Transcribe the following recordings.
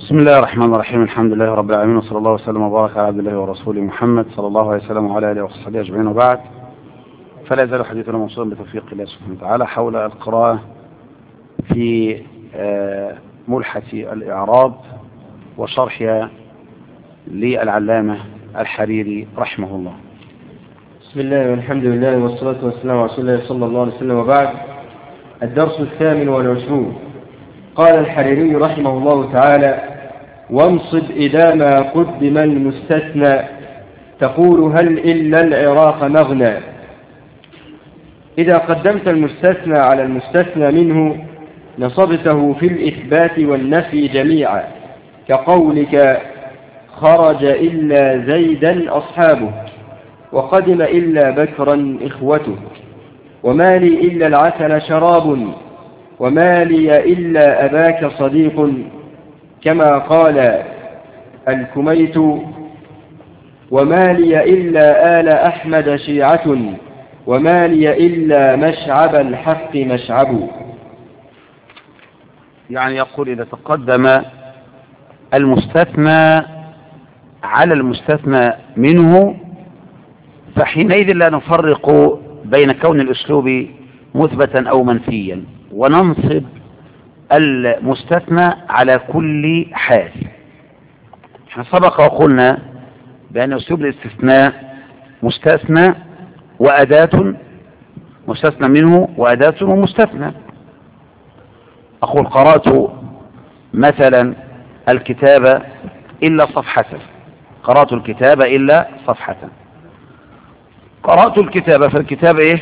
بسم الله الرحمن الرحيم. الحمد لله رب العالمين، وصلى الله وسلم وبارك على عبد الله ورسوله محمد صلى الله عليه وسلم وعلى اله وصحبه اجمعين، وبعد. فلا يزال حديثنا موصولا بتوفيق الله سبحانه وتعالى حول القراءة في ملحة الإعراب وشرحها للعلامة الحريري رحمه الله. بسم الله والحمد لله والصلاة والسلام على رسول الله صلى الله عليه وسلم، وبعد. الدرس 28. قال الحريري رحمه الله تعالى: وانصب إذا ما قدم المستثنى تقول هل إلا العراق مغنى. إذا قدمت المستثنى على المستثنى منه نصبته في الإثبات والنفي جميعا، كقولك خرج إلا زيدا أصحابه، وقدم إلا بكرا إخوته، وما لي إلا العسل شراب، وما لي إلا أباك صديق، كما قال الكميت، وما لي إلا آل أحمد شيعة، وما لي إلا مشعب الحق مشعب. يعني يقول إذا تقدم المستثنى على المستثنى منه فحينئذ لا نفرق بين كون الأسلوب مثبتا أو منفيا، وننصب المستثنى على كل حال. احنا سبق وقلنا بأن أسلوب الاستثناء مستثنى وأداة، مستثنى منه وأداة ومستثنى. أقول قرأت مثلا الكتاب إلا صفحة، قرأت الكتاب إلا صفحة. قرأت الكتاب، فالكتاب إيه؟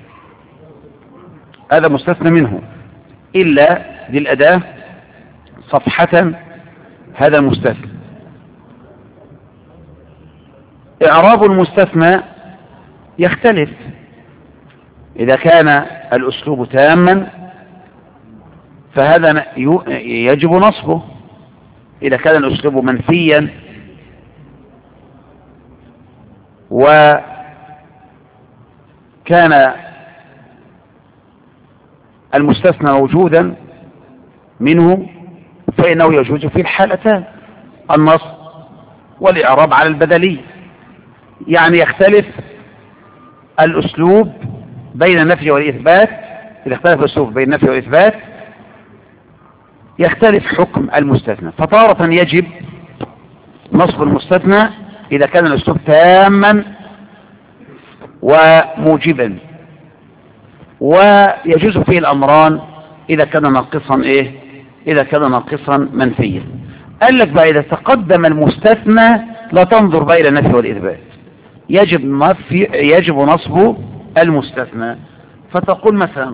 هذا مستثنى منه، إلا دي الأداة، صفحة هذا المستثنى. إعراب المستثنى يختلف. إذا كان الأسلوب تاما فهذا يجب نصبه. إذا كان الأسلوب منفيا وكان المستثنى موجودا منه فإنه يجوز في الحالتان النصب والإعراب على البدلي. يعني يختلف الأسلوب بين النفي والإثبات. إذا اختلف الأسلوب بين النفي والإثبات يختلف حكم المستثنى، فتارة يجب نصب المستثنى إذا كان الأسلوب تاما وموجبا، ويجوز فيه الأمران إذا كان ناقصا إيه؟ إذا كان ناقصا منفيا. قال لك بقى إذا تقدم المستثنى لا تنظر بقى إلى النفي والإثبات، يجب نصب المستثنى. فتقول مثلا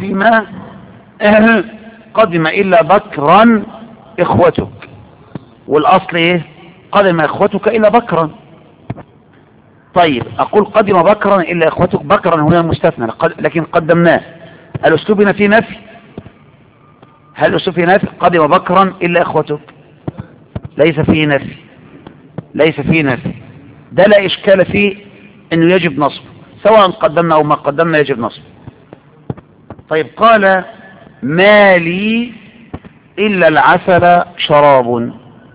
قدم إلا بكرا إخوتك، والأصل إيه؟ قدم إخوتك إلا بكرا. طيب أقول قدم بكرا إلا إخوتك، بكرا هنا المستثنى لكن قدمناه. الأسلوب هنا فيه نفي. هل الأسلوب فيه نفي؟ قدم بكرا إلا إخوتك، ليس فيه نفي، ليس فيه نفي. ده لا إشكال فيه أنه يجب نصبه، سواء قدمنا أو ما قدمنا يجب نصبه. طيب قال ما لي إلا العسل شراب،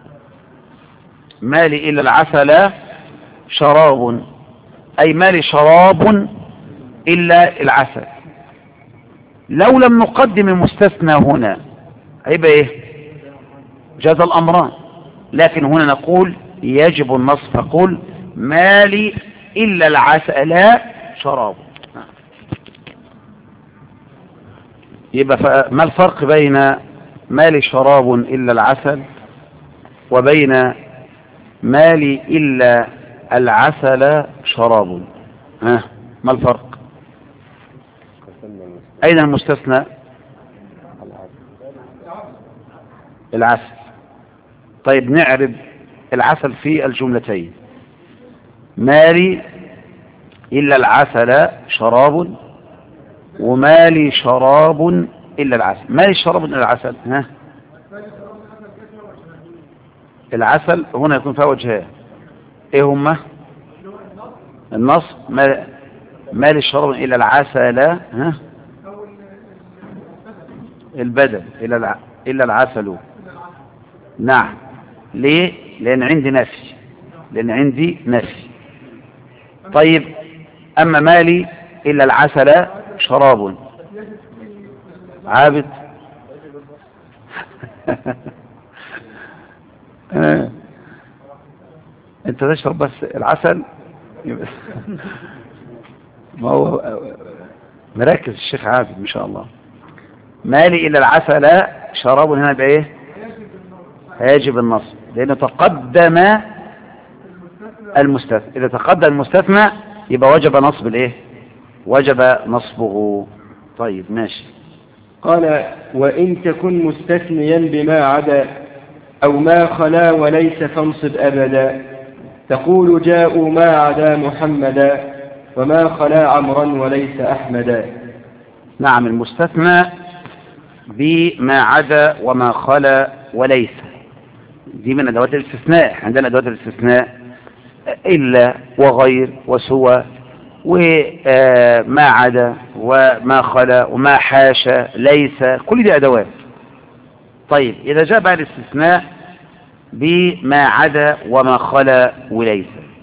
ما لي إلا العسل شراب، أي ما لي شراب إلا العسل. لو لم نقدم المستثنى هنا هيبقى إيه؟ جاز الأمران، لكن هنا نقول يجب النصب، فقول ما لي إلا العسل شراب. يبقى ما الفرق بين ما لي شراب إلا العسل وبين ما لي إلا العسل شراب؟ ما الفرق؟ أين المستثنى؟ العسل. طيب نعرب العسل في الجملتين. ما لي إلا العسل شراب، وما لي شراب إلا العسل. ما لي شراب إلا العسل، العسل هنا يكون فيها وجهان، ايه هما؟ النصب ما لي شراب إلا العسل، البدل إلا العسل. نعم ليه؟ لأن عندي نفي. طيب أما مالي إلا العسل شراب. عابد انت تشرب بس العسل. ما هو مركز الشيخ عابد ما شاء الله. مالي إلا العسل شراب هنا بإيه؟ هيجب النصب لأنه تقدم المستثنى. إذا تقدم المستثنى يبقى وجب نصب الإيه؟ وجب نصبه. طيب ماشي. قال وإن تكن مستثنيا بما عدا أو ما خلا وليس فانصب أبدا. تقول جاءوا ما عدا محمدا وما خلا عمرا وليس أحمدا. نعم المستثنى بما عدا وما خلا وليس دي من أدوات الاستثناء. عندنا أدوات الاستثناء إلا وغير وسوى وما عدا وما خلا وما حاشا ليس، كل دي أدوات. طيب إذا جاء بعد الاستثناء بما عدا وما خلا وليس،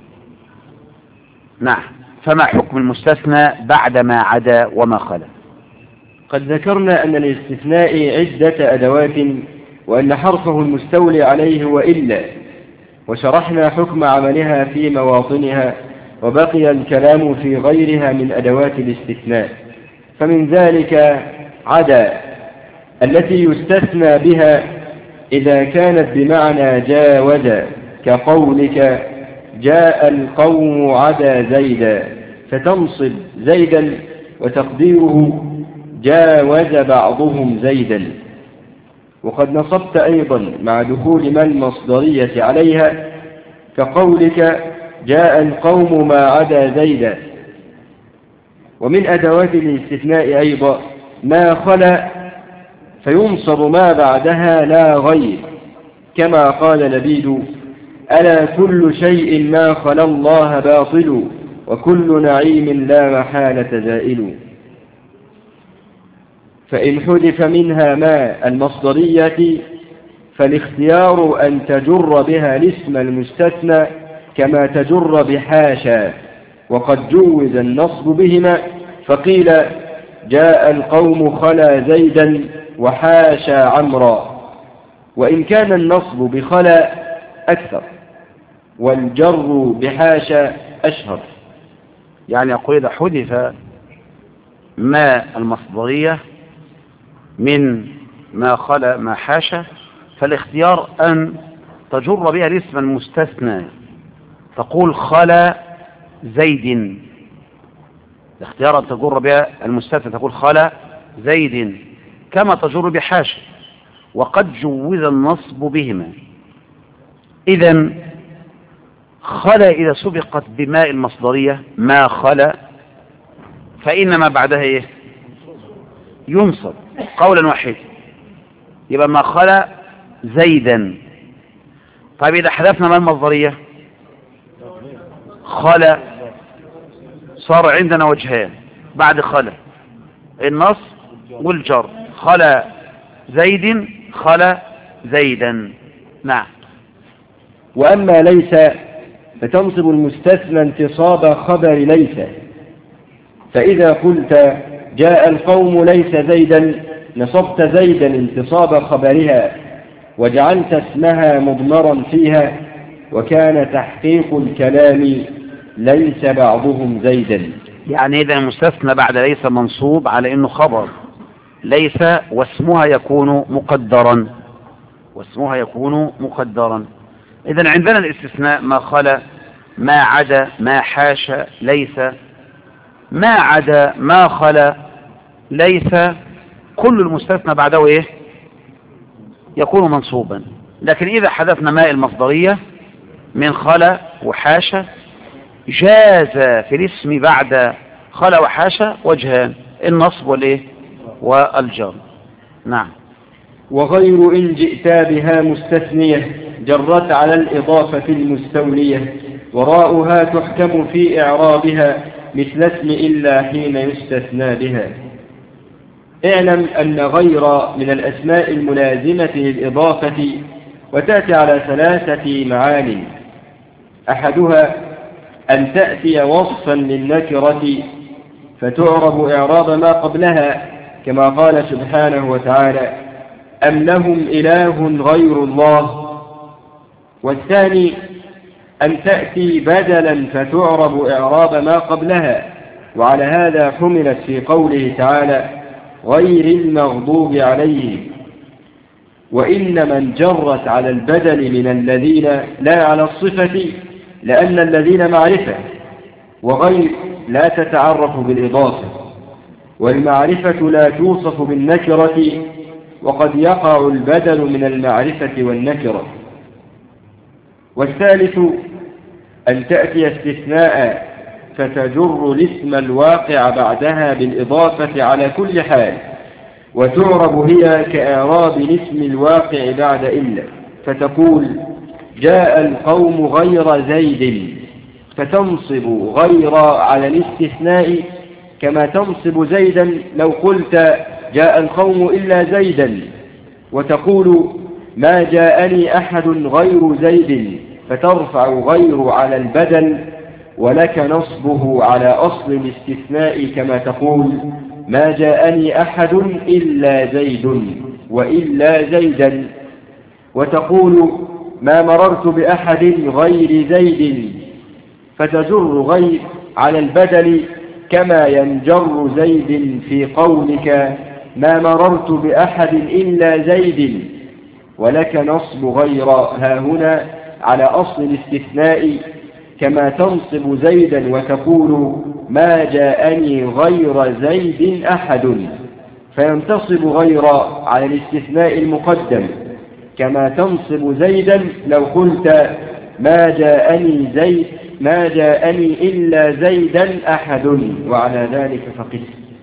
نعم، فما حكم المستثنى بعد ما عدا وما خلا؟ قد ذكرنا أن الاستثناء عدة أدوات وأن حرفه المستولي عليه وإلا، وشرحنا حكم عملها في مواطنها، وبقي الكلام في غيرها من أدوات الاستثناء. فمن ذلك عدا التي يستثنى بها إذا كانت بمعنى جاوز، كقولك جاء القوم عدا زيدا، فتنصب زيدا وتقديره جاوز بعضهم زيدا. وقد نصبت أيضا مع دخول ما المصدرية عليها، كقولك جاء القوم ما عدا زيدا. ومن أدوات الاستثناء أيضا ما خلا، فينصب ما بعدها لا غير، كما قال لبيد ألا كل شيء ما خلا الله باطل وكل نعيم لا محالة زائل. فإن حذف منها ما المصدرية فالاختيار أن تجر بها الاسم المستثنى كما تجر بحاشا، وقد جوز النصب بهما، فقيل جاء القوم خلا زيدا وحاشا عمرا، وإن كان النصب بخلا أكثر والجر بحاشا أشهر. يعني أقول إذا حذف ما المصدرية من ما خلا ما حاشا فالاختيار أن تجر بها الاسم المستثنى، تقول خلا زيد. الاختيار أن تجر بها المستثنى تقول خلا زيد كما تجر بحاشا، وقد جوز النصب بهما. إذن خلا إذا سبقت بماء المصدرية ما خلا فإنما بعدها إيه؟ ينصب قولا واحدا، يبقى ما خلا زيدا. طيب إذا حذفنا ما المصدرية خلا، صار عندنا وجهان بعد خلا، النصب والجر، خلا زيد خلا زيدا. نعم. وأما ليس فتنصب المستثنى انتصاب خبر ليس، فإذا قلت جاء القوم ليس زيدا نصبت زيدا انتصاب خبرها وجعلت اسمها مضمرا فيها، وكان تحقيق الكلام ليس بعضهم زيدا. يعني إذا المستثنى بعد ليس منصوب على إنه خبر ليس واسمها يكون مقدرا، إذن عندنا الاستثناء ما خلا ما عدا ما حاشا ليس، ما عدا ما خلا ليس كل المستثنى بعده إيه؟ يكون منصوبا. لكن إذا حذفنا ماء المصدرية من خلا وحاشا جاز في الاسم بعد خلا وحاشا وجهان، النصب والإيه؟ والجر. نعم. وغير إن جئت بها مستثنية جرت على الإضافة المستولية، وراءها تحكم في إعرابها مثل اسم إلا حين يستثنى بها. اعلم أن غير من الأسماء الملازمة للإضافة وتأتي على ثلاثة معان: أحدها أن تأتي وصفا للنكرة فتعرب إعراب ما قبلها، كما قال سبحانه وتعالى: أم لهم إله غير الله. والثاني أن تأتي بدلا فتعرب إعراب ما قبلها، وعلى هذا حملت في قوله تعالى: غير المغضوب عليهم. وإنما انجرت على البدل من الذين لا على الصفة، لأن الذين معرفة وغير لا تتعرف بالإضافة، والمعرفة لا توصف بالنكرة، وقد يقع البدل من المعرفة والنكرة. والثالث أن تأتي استثناء فتجر الاسم الواقع بعدها بالإضافة على كل حال، وتعرب هي كإعراب الاسم الواقع بعد إلا، فتقول: جاء القوم غير زيد، فتنصب غير على الاستثناء كما تنصب زيدا لو قلت جاء القوم إلا زيدا، وتقول: ما جاءني أحد غير زيد، فترفع غير على البدل، ولك نصبه على أصل الاستثناء كما تقول: ما جاءني أحد إلا زيد وإلا زيدا. وتقول: ما مررت بأحد غير زيد، فتجر غير على البدل كما ينجر زيد في قولك: ما مررت بأحد إلا زيد، ولك نصب غير هاهنا على أصل الاستثناء كما تنصب زيدا وتقول: ما جاءني غير زيد أحد، فينتصب غير على الاستثناء المقدم كما تنصب زيدا لو قلت: ما جاءني إلا زيدا أحد، وعلى ذلك فقس.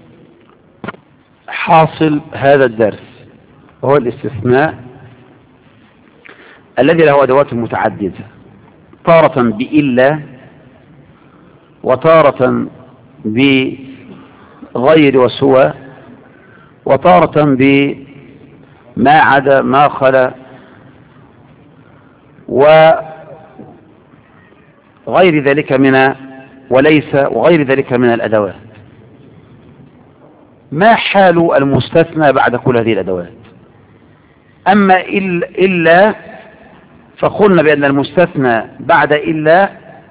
حاصل هذا الدرس هو الاستثناء الذي له أدوات متعددة، تارة بإلا، وتارة بغير وسوى، وتارة بما عدا ما خلا، وغير ذلك من وليس، وغير ذلك من الأدوات. ما حال المستثنى بعد كل هذه الأدوات؟ أما إلا فقلنا بأن المستثنى بعد إلا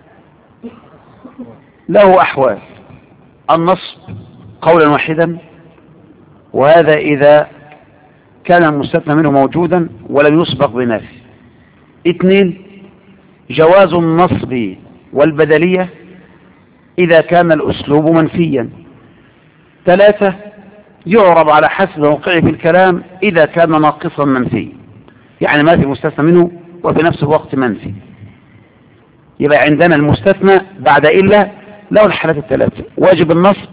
له أحوال: النصب قولا واحدا، وهذا إذا كان المستثنى منه موجودا ولم يسبق بنفي. 2، جواز النصب والبدلية إذا كان الأسلوب منفيا. 3، يعرب على حسب موقعه في الكلام إذا كان ناقصا منفي، يعني ما في مستثنى منه وفي نفس الوقت منفي. يبقى عندنا المستثنى بعد إلا له الحالات الثلاثة: واجب النصب،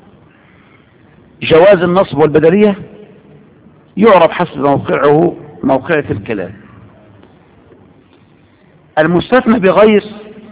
جواز النصب والبدلية، يعرب حسب موقعه في الكلام. المستثنى بغير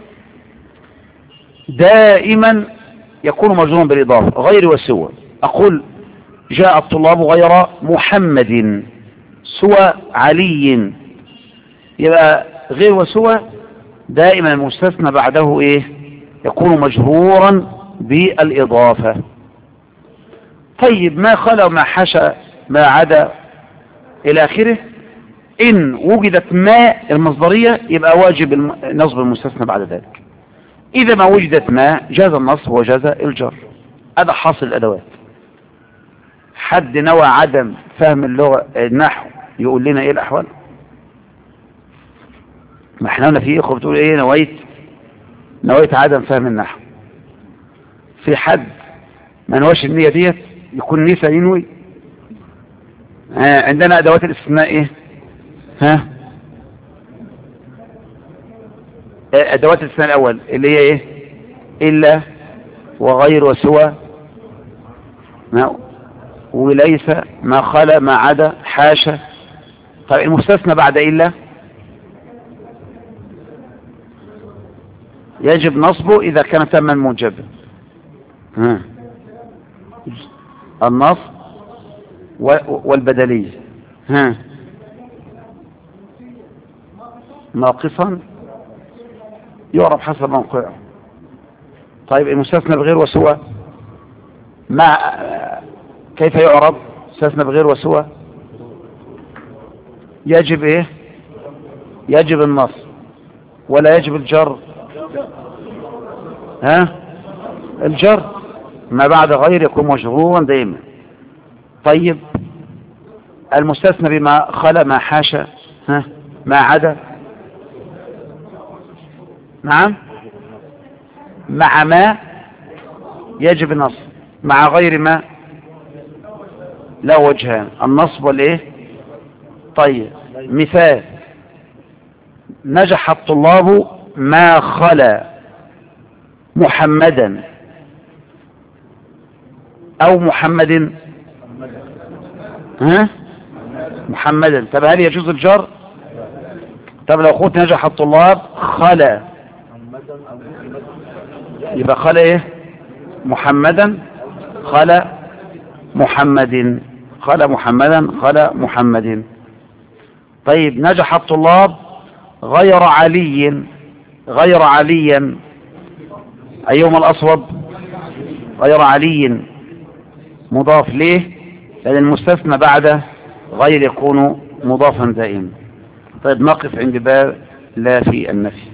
دائما يكون مجرورا بالإضافة، غير وسوى. أقول: جاء الطلاب غير محمد سوى علي، يبقى غير وسوى دائما المستثنى بعده إيه؟ يكون مجرورا بالإضافة. طيب، ما خلا وما حشى ما عدا إلى آخره، إن وجدت ما المصدرية يبقى واجب نصب المستثنى بعد ذلك. إذا ما وجدت ما جاز النصب وجاز الجر. هذا حاصل الأدوات. حد نوى عدم فهم اللغة النحو يقول لنا إيه الأحوال؟ ما احنا هنا في إخوة بتقول إيه؟ نويت عدم فهم النحو. في حد ما نواش النية ديت يكون نسى ينوي؟ عندنا أدوات الاستثناء إيه؟ أدوات الاستثناء الأول اللي هي إيه؟ إلا وغير وسوى وليس، ما خلا، ما عدا، حاشا. طيب، المستثنى بعد إلا يجب نصبه إذا كان تما موجبا. النصب والبدلية. ناقصا يعرف حسب موقعه. طيب المستثنى بغير وسوى ما كيف يعرب؟ مستثنى بغير وسوى يجب ايه؟ يجب النص ولا يجب الجر؟ ها؟ الجر، ما بعد غير يكون مجرورا دائما. طيب المستثنى بما خلا ما حاشا، ها؟ ما عدا، نعم، مع ما يجب النصب، مع غير ما لا وجهان، النصب والايه. طيب مثال: نجح الطلاب ما خلا محمدا او محمد، ها؟ محمدا. طب هل يجوز الجر؟ طب لو قلت نجح الطلاب خلا يبقى خلا ايه؟ محمدا، خلا محمد، خلا محمدا، خلا محمد. طيب نجح الطلاب غير علي، غير عليا، أيهما الأصوب؟ غير علي مضاف، ليه؟ لأن المستثنى بعد غير يكون مضافا دائما. طيب نقف عند باب لا في النفي.